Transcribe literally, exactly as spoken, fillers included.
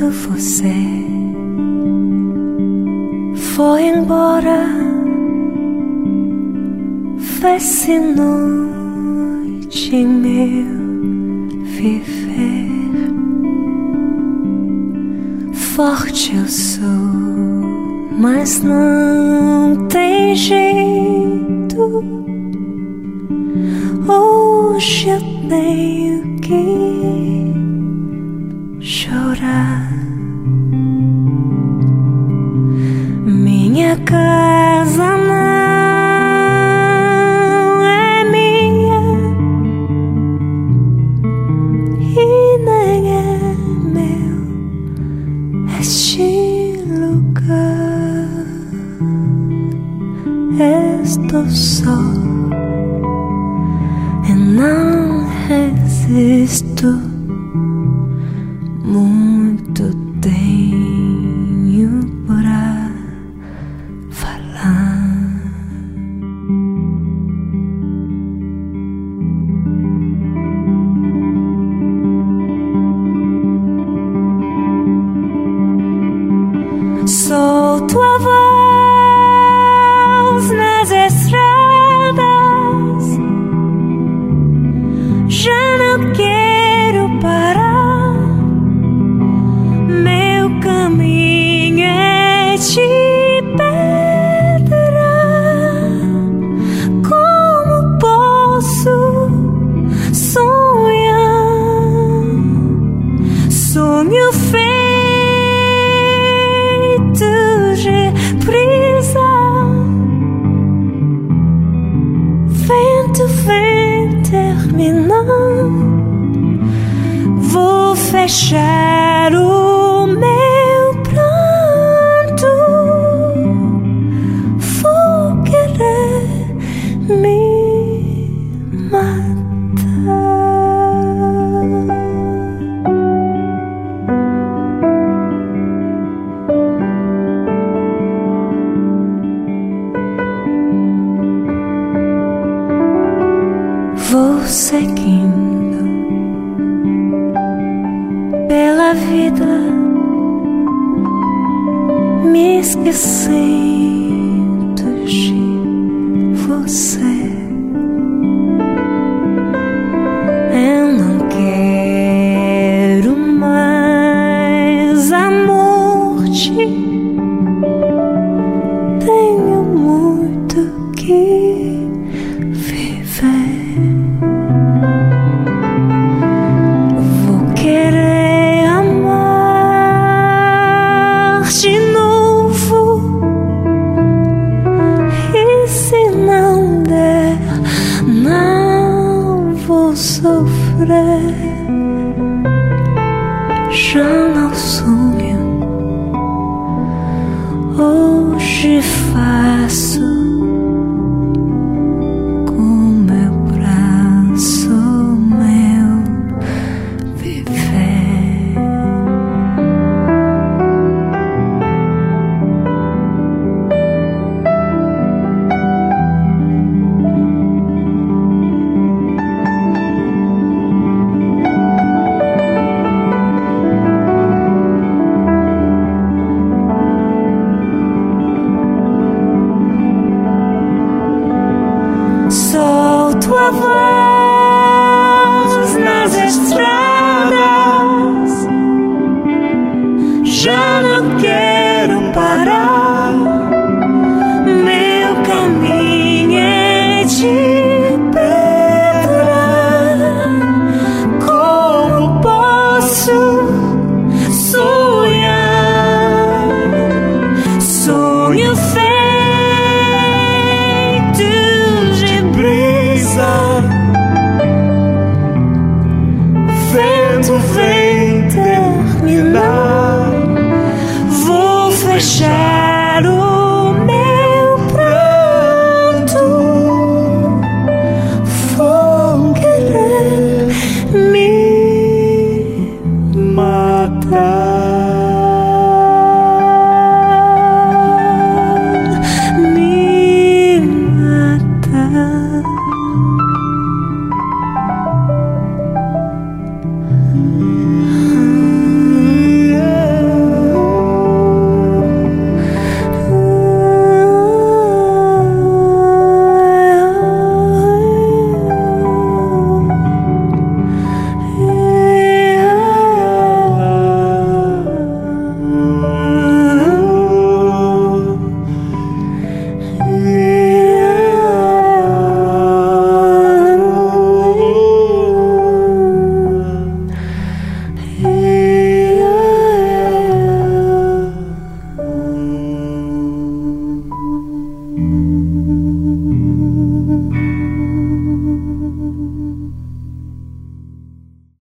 quando você foi embora, fez-se noite em meu viver. Forte eu sou, mas não tem jeito. Hoje eu tenho que chorar. Minha casa não é minha e nem é meu este lugar. Estou só e não resisto. Muito tenho pra falar. Sou tua voz nas estradas, já não quero parar. Meu caminho é de pedra. Como posso sonhar? Sonho feito de brisa. Vento vem terminar. Vou fechar o meu pranto. Vou querer me matar. Vou seguindo pela vida, me esquecendo de você. Eu não quero mais a morte. Tenho muito que viver. Vou querer amar de novo, e se não der, não vou sofrer. Já não sonho, hoje faço com meu braço meu viver. Sou tua voz